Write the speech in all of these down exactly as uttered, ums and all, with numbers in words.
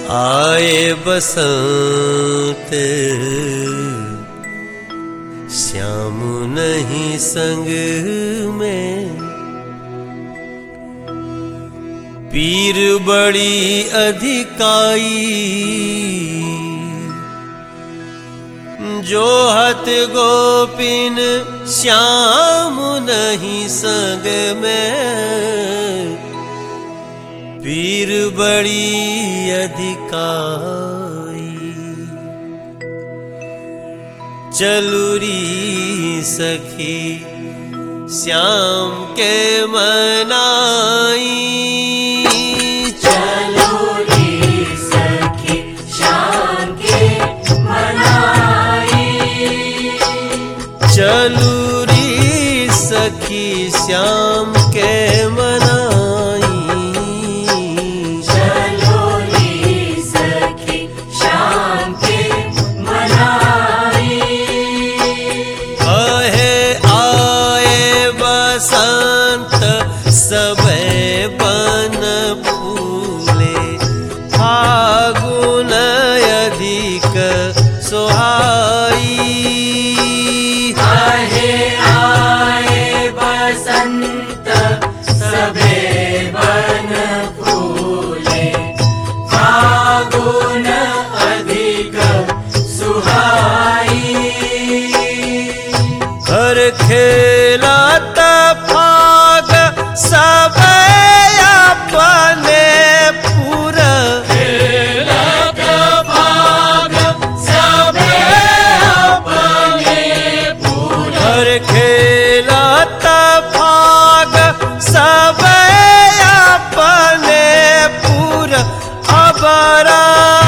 आए बसंत श्याम नहीं संग में, पीर बड़ी अधिकाई जो हत गोपिन श्याम नहीं संग में, पीर बड़ी अधिकाई। चलुरी सखी श्याम के मनाई, चलुरी सखी श्याम के मनाई, चलुरी सखी श्याम के मनाई, चलुरी सखी श्याम के मनाई। कहे आए बसंत सबे बन फूले, फागुन अधिक सोहाई। कहे आए बसंत सबे बन फूले, फागुन अधिक सुहाई। हर खेलत फाग सबे अपने पूरा, खेलत फाग सबे अपने पूरा, हर खेलत फाग सबे अपने पूरा। अबरा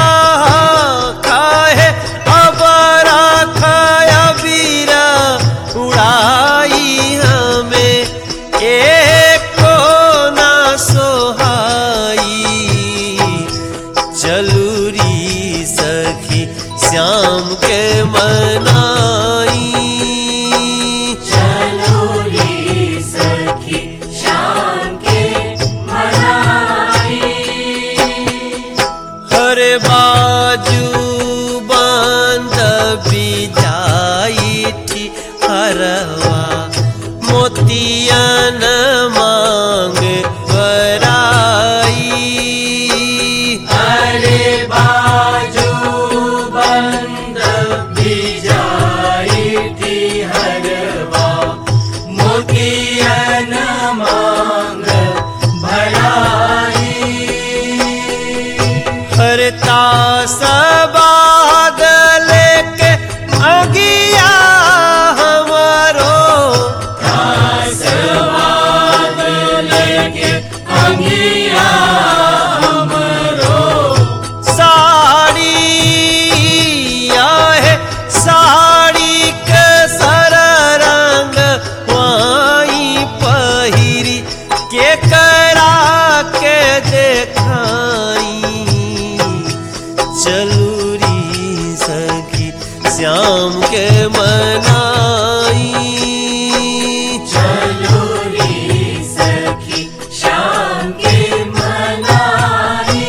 खाए अबरा खाया बीरा उड़ाई हमें, एक को ना सोहाई। चलुरी सखी श्याम के मनाई, चलुरी सखी श्याम के मनाई। हरे बाजू बांध बिजाई थी हरवा, मोतियन मांग बराई। अरे बाजू बंद बिजाई थी हरवा, मोतियन मांग भराई। हरता सबाद लेके अगिया हमारो, आसवाद लेके अंगिया हमरो, साड़ी आहे साड़ी के सर रंग वाई पहिरी, के करा के देखाई। चलुरी सखी श्याम के मनाई, चलुरी सखी श्याम के मनाई।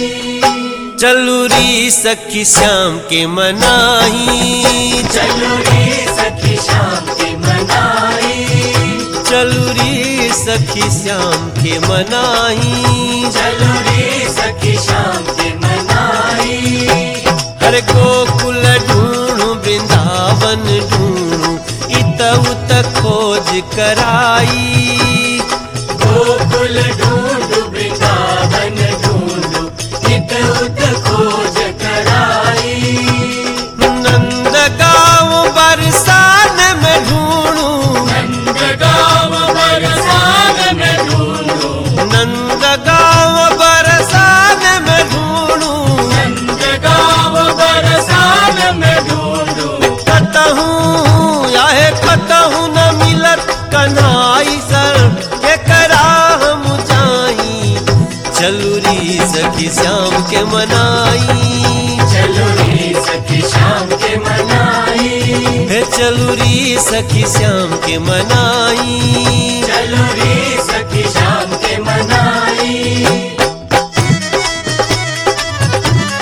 चलुरी सखी श्याम के मनाई, चलुरी सखी श्याम के मनाई, चलुरी सखी श्याम के मनाई। चलुरी सखी श्याम के मनाई। हर गोकुल ढूंढू वृंदावन ढूंढू, इत उत खोज कराई। गोकुल ढूंढू वृंदावन ढूंढू, इत उत खोज कराई। नंद गाँव बरसान में ढूंढू, नंद गाँव बरसान में ढूंढू, नंद गाँव बरसान में ढूंढू, नंद गाँव बरसान में ढूंढू। कतहूँ याहे कतहूँ न मिलत कन्हाई सर, के करा हम जाई। चलुरी सखी श्याम के मनाई, चलुरी सखी श्याम के मनाई, हे चलुरी सखी श्याम के मनाई, चलुरी सखी श्याम के मनाई।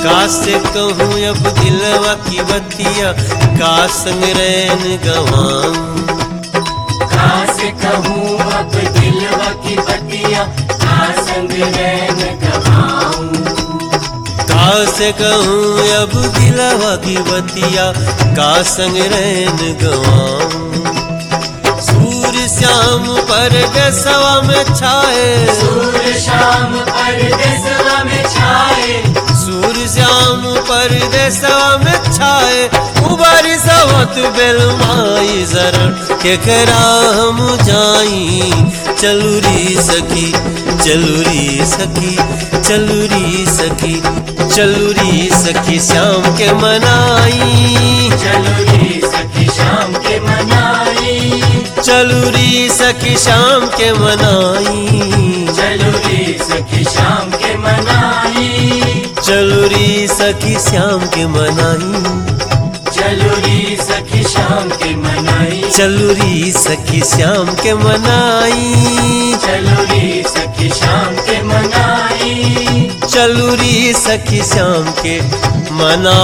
का से कहूँ अब दिलवा की बतिया, का संग रैन गवाऊं। का से कहूँ अब दिलवा की बतिया, का संग रैन गवाऊं। का से कहूँ अब दिलवा की बतिया, का संग रैन गवाऊं। सूर्य श्याम परदेसवा में छाए, सूर्य शाम परदेसवा में छाए, सूर्य श्याम परदेसवा में छाए। उबारी सवत बेलमाई जरण केकरा हम जाई। चलुरी सखी चलुरी सखी चलुरी सखी चलुरी सखी श्याम के मनाई। चलुरी सखी शाम के मनाई, चलुरी सखी श्याम के मनाई। चलुरी सखी शाम के मनाई, चलुरी सखी श्याम के मनाई। चलुरी सखी शाम के मनाई, चलुरी सखी श्याम के मनाई। चलुरी सखी शाम के मनाई, चलुरी सखी श्याम के मना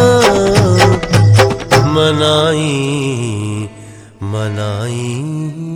मनाई मनाई।